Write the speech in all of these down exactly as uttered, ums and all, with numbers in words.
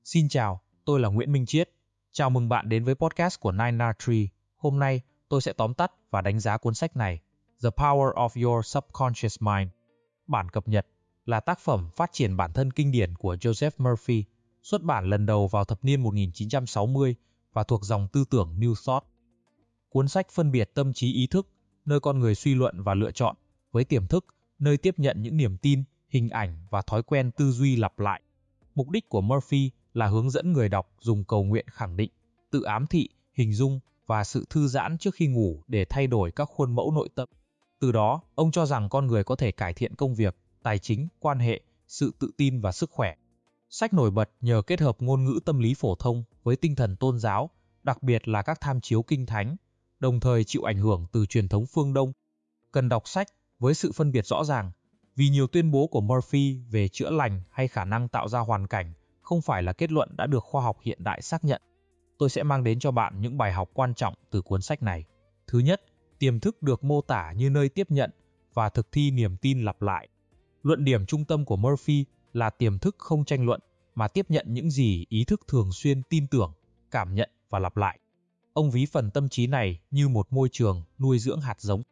Xin chào, tôi là Nguyễn Minh Chiết. Chào mừng bạn đến với podcast của Nine R Tree. Hôm nay, tôi sẽ tóm tắt và đánh giá cuốn sách này, The Power of Your Subconscious Mind. Bản cập nhật là tác phẩm phát triển bản thân kinh điển của Joseph Murphy, xuất bản lần đầu vào thập niên một nghìn chín trăm sáu mươi và thuộc dòng tư tưởng New Thought. Cuốn sách phân biệt tâm trí ý thức, nơi con người suy luận và lựa chọn, với tiềm thức, nơi tiếp nhận những niềm tin, hình ảnh và thói quen tư duy lặp lại. Mục đích của Murphy là hướng dẫn người đọc dùng cầu nguyện khẳng định, tự ám thị, hình dung và sự thư giãn trước khi ngủ để thay đổi các khuôn mẫu nội tâm. Từ đó, ông cho rằng con người có thể cải thiện công việc, tài chính, quan hệ, sự tự tin và sức khỏe. Sách nổi bật nhờ kết hợp ngôn ngữ tâm lý phổ thông với tinh thần tôn giáo, đặc biệt là các tham chiếu kinh thánh, đồng thời chịu ảnh hưởng từ truyền thống phương Đông. Cần đọc sách với sự phân biệt rõ ràng, vì nhiều tuyên bố của Murphy về chữa lành hay khả năng tạo ra hoàn cảnh không phải là kết luận đã được khoa học hiện đại xác nhận. Tôi sẽ mang đến cho bạn những bài học quan trọng từ cuốn sách này. Thứ nhất, tiềm thức được mô tả như nơi tiếp nhận và thực thi niềm tin lặp lại. Luận điểm trung tâm của Murphy là tiềm thức không tranh luận mà tiếp nhận những gì ý thức thường xuyên tin tưởng, cảm nhận và lặp lại. Ông ví phần tâm trí này như một môi trường nuôi dưỡng hạt giống.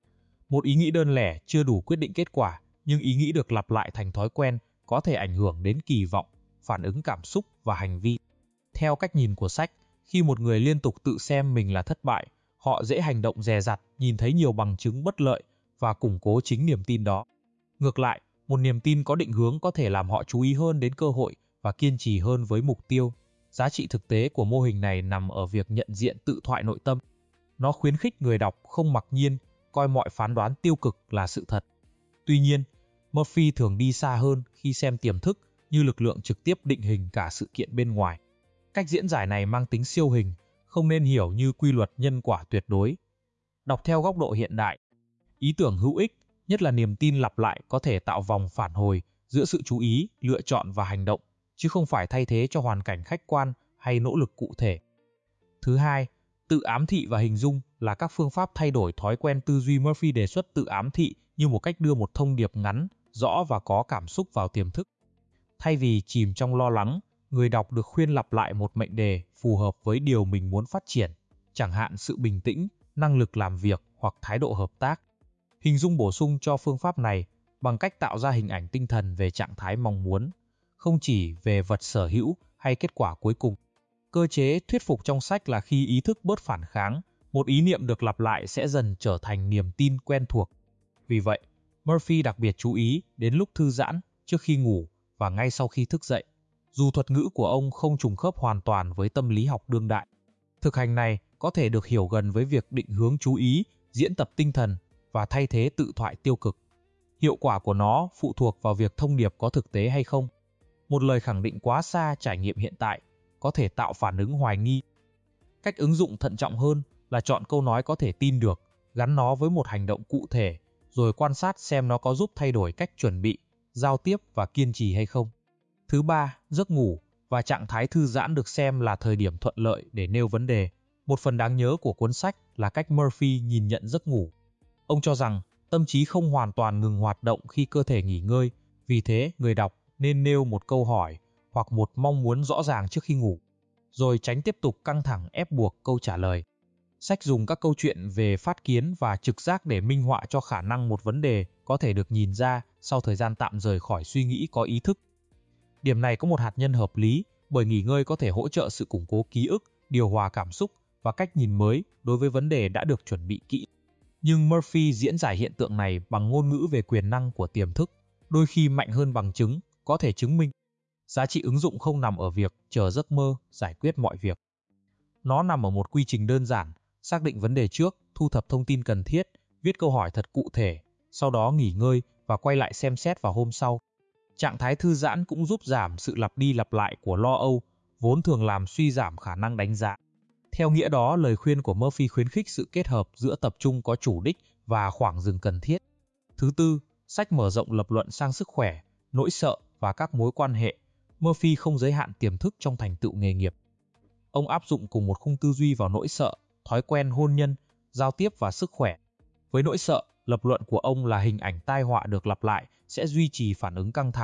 Một ý nghĩ đơn lẻ chưa đủ quyết định kết quả, nhưng ý nghĩ được lặp lại thành thói quen có thể ảnh hưởng đến kỳ vọng, phản ứng cảm xúc và hành vi. Theo cách nhìn của sách, khi một người liên tục tự xem mình là thất bại, họ dễ hành động dè dặt, nhìn thấy nhiều bằng chứng bất lợi và củng cố chính niềm tin đó. Ngược lại, một niềm tin có định hướng có thể làm họ chú ý hơn đến cơ hội và kiên trì hơn với mục tiêu. Giá trị thực tế của mô hình này nằm ở việc nhận diện tự thoại nội tâm. Nó khuyến khích người đọc không mặc nhiên, coi mọi phán đoán tiêu cực là sự thật. Tuy nhiên, Murphy thường đi xa hơn khi xem tiềm thức như lực lượng trực tiếp định hình cả sự kiện bên ngoài. Cách diễn giải này mang tính siêu hình, không nên hiểu như quy luật nhân quả tuyệt đối. Đọc theo góc độ hiện đại, ý tưởng hữu ích, nhất là niềm tin lặp lại có thể tạo vòng phản hồi giữa sự chú ý, lựa chọn và hành động, chứ không phải thay thế cho hoàn cảnh khách quan hay nỗ lực cụ thể. Thứ hai, tự ám thị và hình dung là các phương pháp thay đổi thói quen tư duy. Murphy đề xuất tự ám thị như một cách đưa một thông điệp ngắn, rõ và có cảm xúc vào tiềm thức. Thay vì chìm trong lo lắng, người đọc được khuyên lặp lại một mệnh đề phù hợp với điều mình muốn phát triển, chẳng hạn sự bình tĩnh, năng lực làm việc hoặc thái độ hợp tác. Hình dung bổ sung cho phương pháp này bằng cách tạo ra hình ảnh tinh thần về trạng thái mong muốn, không chỉ về vật sở hữu hay kết quả cuối cùng. Cơ chế thuyết phục trong sách là khi ý thức bớt phản kháng, một ý niệm được lặp lại sẽ dần trở thành niềm tin quen thuộc. Vì vậy, Murphy đặc biệt chú ý đến lúc thư giãn, trước khi ngủ và ngay sau khi thức dậy. Dù thuật ngữ của ông không trùng khớp hoàn toàn với tâm lý học đương đại, thực hành này có thể được hiểu gần với việc định hướng chú ý, diễn tập tinh thần và thay thế tự thoại tiêu cực. Hiệu quả của nó phụ thuộc vào việc thông điệp có thực tế hay không. Một lời khẳng định quá xa trải nghiệm hiện tại có thể tạo phản ứng hoài nghi. Cách ứng dụng thận trọng hơn là chọn câu nói có thể tin được, gắn nó với một hành động cụ thể, rồi quan sát xem nó có giúp thay đổi cách chuẩn bị, giao tiếp và kiên trì hay không. Thứ ba, giấc ngủ và trạng thái thư giãn được xem là thời điểm thuận lợi để nêu vấn đề. Một phần đáng nhớ của cuốn sách là cách Murphy nhìn nhận giấc ngủ. Ông cho rằng tâm trí không hoàn toàn ngừng hoạt động khi cơ thể nghỉ ngơi, vì thế người đọc nên nêu một câu hỏi hoặc một mong muốn rõ ràng trước khi ngủ, rồi tránh tiếp tục căng thẳng ép buộc câu trả lời. Sách dùng các câu chuyện về phát kiến và trực giác để minh họa cho khả năng một vấn đề có thể được nhìn ra sau thời gian tạm rời khỏi suy nghĩ có ý thức. Điểm này có một hạt nhân hợp lý, bởi nghỉ ngơi có thể hỗ trợ sự củng cố ký ức, điều hòa cảm xúc và cách nhìn mới đối với vấn đề đã được chuẩn bị kỹ. Nhưng Murphy diễn giải hiện tượng này bằng ngôn ngữ về quyền năng của tiềm thức, đôi khi mạnh hơn bằng chứng, có thể chứng minh. Giá trị ứng dụng không nằm ở việc chờ giấc mơ giải quyết mọi việc. Nó nằm ở một quy trình đơn giản, xác định vấn đề trước, thu thập thông tin cần thiết, viết câu hỏi thật cụ thể, sau đó nghỉ ngơi và quay lại xem xét vào hôm sau. Trạng thái thư giãn cũng giúp giảm sự lặp đi lặp lại của lo âu, vốn thường làm suy giảm khả năng đánh giá. Theo nghĩa đó, lời khuyên của Murphy khuyến khích sự kết hợp giữa tập trung có chủ đích và khoảng dừng cần thiết. Thứ tư, sách mở rộng lập luận sang sức khỏe, nỗi sợ và các mối quan hệ. Murphy không giới hạn tiềm thức trong thành tựu nghề nghiệp. Ông áp dụng cùng một khung tư duy vào nỗi sợ, thói quen hôn nhân, giao tiếp và sức khỏe. Với nỗi sợ, lập luận của ông là hình ảnh tai họa được lặp lại sẽ duy trì phản ứng căng thẳng,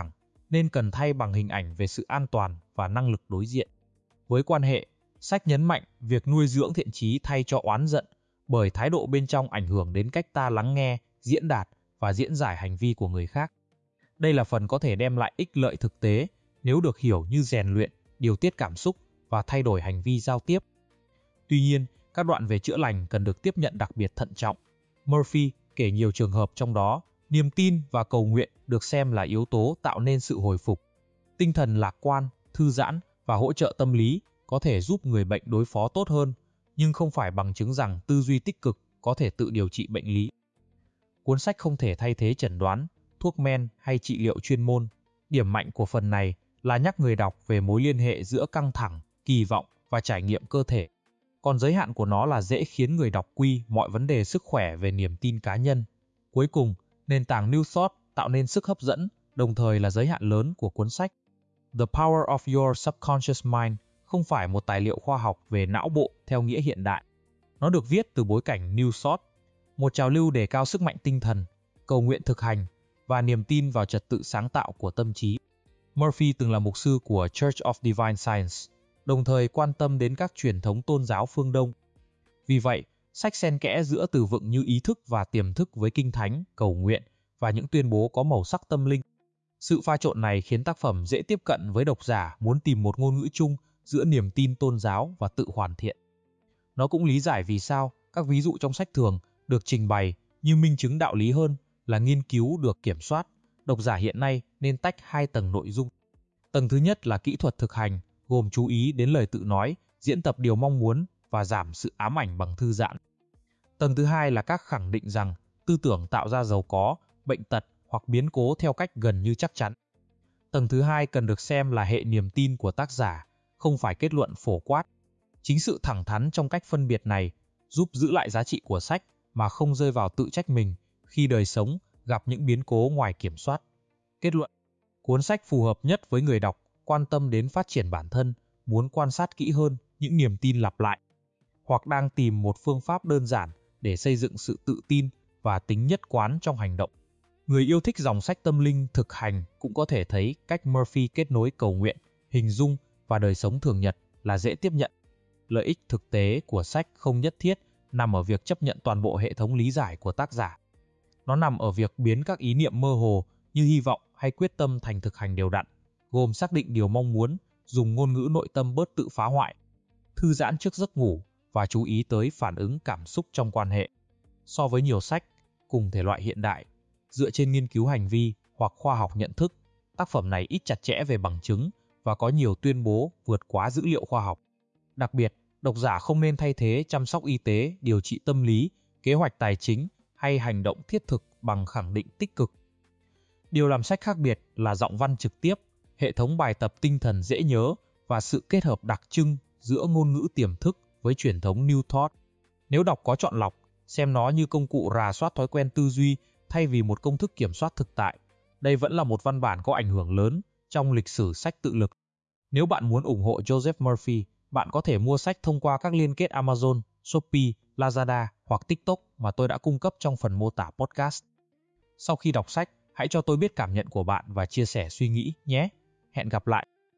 nên cần thay bằng hình ảnh về sự an toàn và năng lực đối diện. Với quan hệ, sách nhấn mạnh việc nuôi dưỡng thiện chí thay cho oán giận, bởi thái độ bên trong ảnh hưởng đến cách ta lắng nghe, diễn đạt và diễn giải hành vi của người khác. Đây là phần có thể đem lại ích lợi thực tế nếu được hiểu như rèn luyện, điều tiết cảm xúc và thay đổi hành vi giao tiếp. Tuy nhiên, các đoạn về chữa lành cần được tiếp nhận đặc biệt thận trọng. Murphy kể nhiều trường hợp, trong đó niềm tin và cầu nguyện được xem là yếu tố tạo nên sự hồi phục. Tinh thần lạc quan, thư giãn và hỗ trợ tâm lý có thể giúp người bệnh đối phó tốt hơn, nhưng không phải bằng chứng rằng tư duy tích cực có thể tự điều trị bệnh lý. Cuốn sách không thể thay thế chẩn đoán, thuốc men hay trị liệu chuyên môn. Điểm mạnh của phần này là nhắc người đọc về mối liên hệ giữa căng thẳng, kỳ vọng và trải nghiệm cơ thể. Còn giới hạn của nó là dễ khiến người đọc quy mọi vấn đề sức khỏe về niềm tin cá nhân. Cuối cùng, nền tảng New Thought tạo nên sức hấp dẫn, đồng thời là giới hạn lớn của cuốn sách. The Power of Your Subconscious Mind không phải một tài liệu khoa học về não bộ theo nghĩa hiện đại. Nó được viết từ bối cảnh New Thought, một trào lưu đề cao sức mạnh tinh thần, cầu nguyện thực hành và niềm tin vào trật tự sáng tạo của tâm trí. Murphy từng là mục sư của Church of Divine Science, đồng thời quan tâm đến các truyền thống tôn giáo phương Đông. Vì vậy, sách xen kẽ giữa từ vựng như ý thức và tiềm thức với kinh thánh, cầu nguyện và những tuyên bố có màu sắc tâm linh. Sự pha trộn này khiến tác phẩm dễ tiếp cận với độc giả muốn tìm một ngôn ngữ chung giữa niềm tin tôn giáo và tự hoàn thiện. Nó cũng lý giải vì sao các ví dụ trong sách thường được trình bày như minh chứng đạo lý hơn là nghiên cứu được kiểm soát. Độc giả hiện nay nên tách hai tầng nội dung. Tầng thứ nhất là kỹ thuật thực hành, gồm chú ý đến lời tự nói, diễn tập điều mong muốn và giảm sự ám ảnh bằng thư giãn. Tầng thứ hai là các khẳng định rằng tư tưởng tạo ra giàu có, bệnh tật hoặc biến cố theo cách gần như chắc chắn. Tầng thứ hai cần được xem là hệ niềm tin của tác giả, không phải kết luận phổ quát. Chính sự thẳng thắn trong cách phân biệt này giúp giữ lại giá trị của sách mà không rơi vào tự trách mình khi đời sống gặp những biến cố ngoài kiểm soát. Kết luận: cuốn sách phù hợp nhất với người đọc quan tâm đến phát triển bản thân, muốn quan sát kỹ hơn những niềm tin lặp lại, hoặc đang tìm một phương pháp đơn giản để xây dựng sự tự tin và tính nhất quán trong hành động. Người yêu thích dòng sách tâm linh thực hành cũng có thể thấy cách Murphy kết nối cầu nguyện, hình dung và đời sống thường nhật là dễ tiếp nhận. Lợi ích thực tế của sách không nhất thiết nằm ở việc chấp nhận toàn bộ hệ thống lý giải của tác giả. Nó nằm ở việc biến các ý niệm mơ hồ như hy vọng hay quyết tâm thành thực hành đều đặn, gồm xác định điều mong muốn, dùng ngôn ngữ nội tâm bớt tự phá hoại, thư giãn trước giấc ngủ và chú ý tới phản ứng cảm xúc trong quan hệ. So với nhiều sách cùng thể loại hiện đại, dựa trên nghiên cứu hành vi hoặc khoa học nhận thức, tác phẩm này ít chặt chẽ về bằng chứng và có nhiều tuyên bố vượt quá dữ liệu khoa học. Đặc biệt, độc giả không nên thay thế chăm sóc y tế, điều trị tâm lý, kế hoạch tài chính hay hành động thiết thực bằng khẳng định tích cực. Điều làm sách khác biệt là giọng văn trực tiếp, hệ thống bài tập tinh thần dễ nhớ và sự kết hợp đặc trưng giữa ngôn ngữ tiềm thức với truyền thống New Thought. Nếu đọc có chọn lọc, xem nó như công cụ rà soát thói quen tư duy thay vì một công thức kiểm soát thực tại, đây vẫn là một văn bản có ảnh hưởng lớn trong lịch sử sách tự lực. Nếu bạn muốn ủng hộ Joseph Murphy, bạn có thể mua sách thông qua các liên kết Amazon, Shopee, Lazada hoặc TikTok mà tôi đã cung cấp trong phần mô tả podcast. Sau khi đọc sách, hãy cho tôi biết cảm nhận của bạn và chia sẻ suy nghĩ nhé. Hẹn gặp lại!